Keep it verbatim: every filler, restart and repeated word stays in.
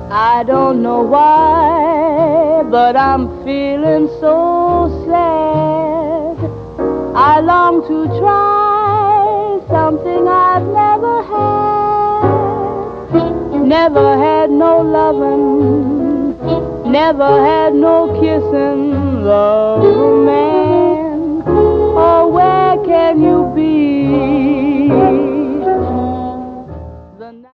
I don't know why, but I'm feeling so sad. I long to try something I've never had. Never had no loving, never had no kissing. Love